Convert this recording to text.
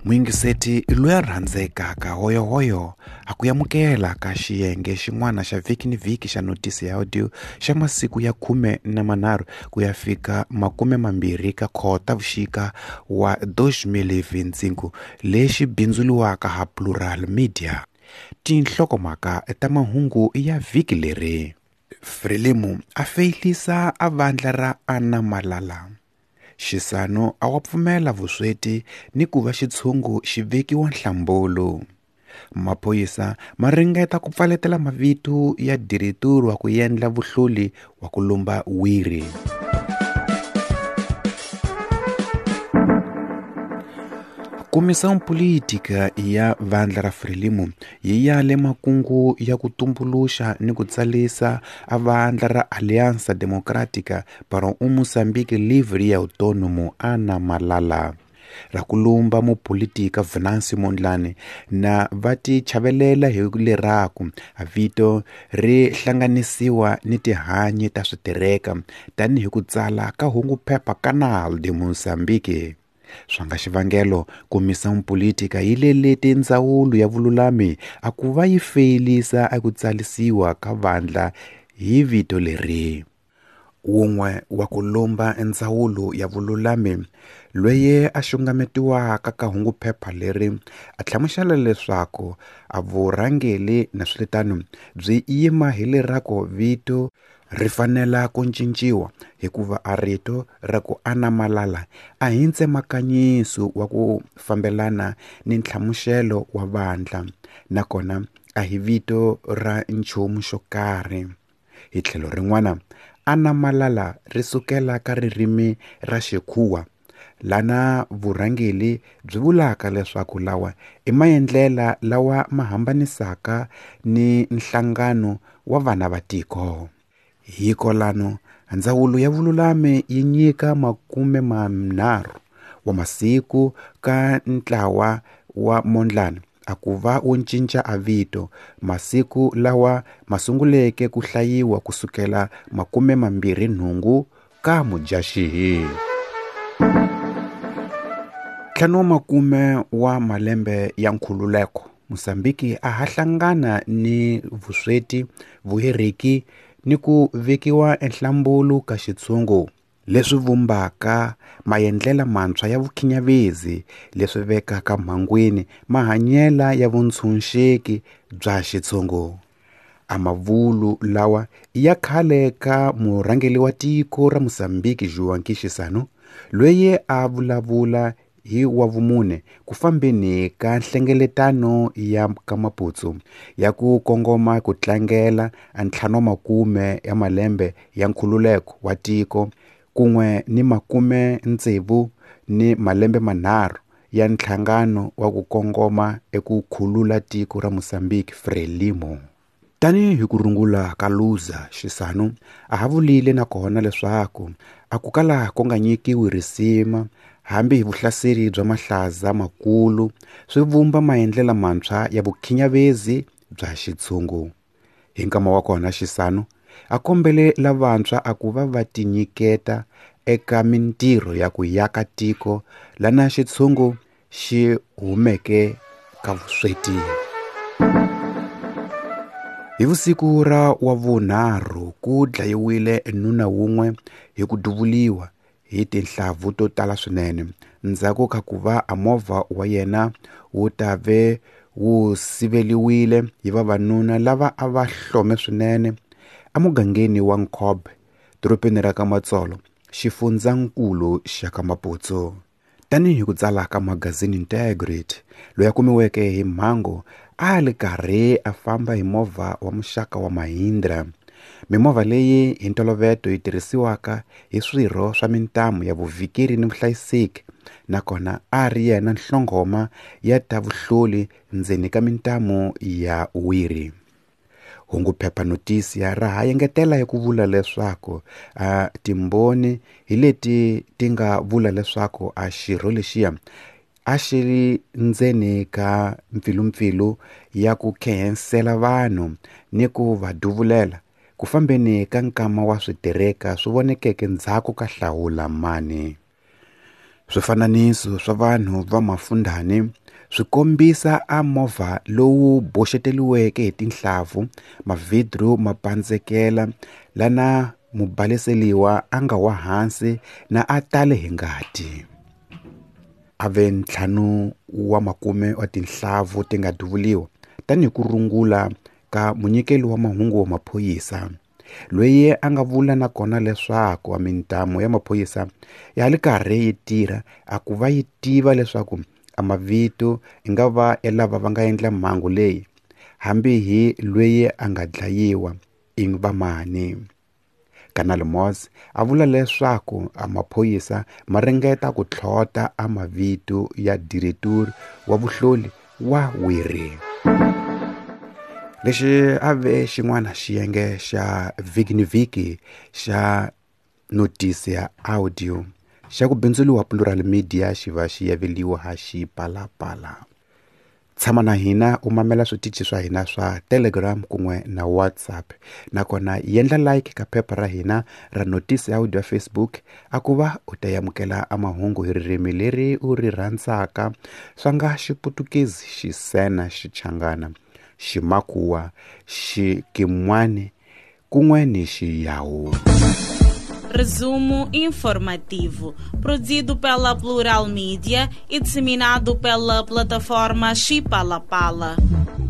Mwingiseti loyi a rhandzekaka hoyohoyo a ku amukela ka xiyenge xin'wana xa vhiki ni vhiki xa notisi ya audio xa masiku ya 13 ku ya fika 20 ka Khotavuxika wa 2025 lexi bindzuriwaka ha Plural Media. Tinhlokomhaka ta mahungu ya vhiki leri. Frelimo a feyilisa a vandla ra Anna Malala. Xisano a wa pfumela vusweti ni ku va xitshungu xi vekiwa nhlambulo. Maphoyisa ma ringeta ku pfaletela mavito ya direturu wa ku endla vuhloli wa ku lomba wiri. Komisiyo politika ya vandla ra Frelimo yi yale makungu ya ku tumbuluxa ni ku tsalisa a vandla ra Aliança Democrática para Moçambique Livre e Autônomo Anna Malala ra ku lomba mupolitika Venancio Mondlane na va ti chavelela hi leraku a vito ri hlanganisiwa ni tihanyi ta switereka tani hi ku tsala ka hungu phepha Canal de Moçambique. Swanga xivangelo komisiyo politika yi lelete ndzawulo ya vululami a ku va yi feyilisa a ku tsalisiwa ka vandla hi vito leri. Wun'we wa ku lomba ndzawulo ya vululami loyi a xungametiwaka ka hungu phepha leri a tlhamusela leswaku a vurhangeli na swiletano byi yima hi lerako vito ri fanela ku cinciwa hikuva a rito ra ku Anna Malala a hi ntsemakanyiso wa ku fambelana ni nhlamuxelo wa vandla nakona a hi vito ra nchumu xo karhi. Hi tlhelo rin'wana Anna Malala ri sukela ka ririmi ra Xikhuwa lana vurhangeli byi vulaka leswaku lawa i maendlela lawa ma hambanisaka ni nhlangano wa vana va tiko. Hikolano ndzawulo ya vululami yi nyika 30 wa masiku ka ntlawa wa Mondlane a ku va wu cinca a vito masiku lawa ma sunguleke ku hlayiwa kusukela 28 ka Mudyaxihi. Ntlhanu makume wa malembe ya nkhululeko Mozambique a ha hlangana ni vusweti, vuheriki ni ku vekiwa enhlambulu ka xitshungu leswi vumbaka maendlela mantshwa ya vukhinyavezi leswi vekaka mhangwini mahanyela ya vutshunxeki bya xitshungu. A mavulu lawa ya khale ka murhangeli wa tiko ra Mozambique Joaquim Chissano loyi a vulavula hi wa vumune ku fambeni ka nhlengeletano ya ka maputsu ya ku kongoma ku tlangela 50 ya malembe ya nkhululeko wa tiko kun'we ni 60 ni malembe manharhu ya nhlangano wa ku kongoma eku khulula tiko ra Mozambique Frelimo. Tani hi ku rungula ka Luza Xisano a ha vulile na kona leswaku a ku kala ko nga nyikiwi risima hambi hi vuhlaseri bya mahlaza makulu swi vumba maendlela mantshwa ya vukhinyavezi bya xitshungu. Hi nkama wa kona Xisano a kombele lavantshwa a ku va tinyiketa eka mintirho ya ku yaka tiko lana xitshungu xi humeke ka vusweti. Hi vusiku ra wa vunharhu ku dlayiwile nuna wun'we hi ku duvuliwa hi tinhlavu to tala swinene ndzhaku ka ku va a movha wa yena wu ta ve wu siveliwile hi vavanuna lava a va hlome swinene emugangeni wa Nkhobe doropeni ra ka Matsolo xifundzankulu xa ka Maputsu. Tani hi ku tsala ka magazini Integrity loyi a kumiweke hi mhangu a li karhi a famba hi movha wa muxaka wa Mahindra. Mimovha leyi hi ntoloveto yi tirhisiwaka hi swirho swa mintamu ya vuvikiri ni vuhlayiseki nakona a ri yena nhlongoma ya ta vuhloli ndzeni ka mintamu ya wiri. Hungu phepha notisi ra ha yengetela hi ku vula leswaku timboni hi leti ti nga vula leswaku a xirho lexiya a xi ri ndzeni ka mpfilumpfilu ya ku khensela vanhu ni ku va duvulela ku fambeni ka nkama wa switereka swi vonekeke ndzhaku ka Hlawula mani. Swifananiso swa vanhu va mafundhani swi kombisa a movha lowu boxeteliweke hi tinhlavu, mavhidru ma pandzekela, lana mubaleseliwa a nga wa hansi na a tale hi ngati. A ve ntlhanu wa makume wa tinhlavu ti nga duvuliwa tani hi ku rungula ka munyikeli wa mahungu wa maphoyisa, loyi a nga vula na kona leswaku mintamu ya maphoyisa ya le karhi yi tirha a ku va yi tiva leswaku a mavito i nga va ya lava va nga endla mhangu leyi, hambi hi loyi a nga dlayiwa i va mani. Kanali Mosi a vula leswaku a maphoyisa ma ringeta ku tlhota a mavito ya diretori wa vuhloli wa Wiri. Lexi a ve xin'wana xiyenge xa viki xa notisi ya audio xa ku bindzuriwa Plural Media xi va xi yaveliwa ha Xipalapala. Tshama na hina u mamela switichi swa hina swa Telegram kun'we na WhatsApp, nakona yendla like ka phepha ra hina ra notisi ya audio ya Facebook a ku va u ta yamukela amahungu hi ririmi leri u ri rhandzaka, swa nga Xiputukezi, Xisena, Xichangana, Ximakuwa, Xikimwani kun'we ni Xiyawu. Resumo informativo, produzido pela Plural Mídia e disseminado pela plataforma Xipalapala.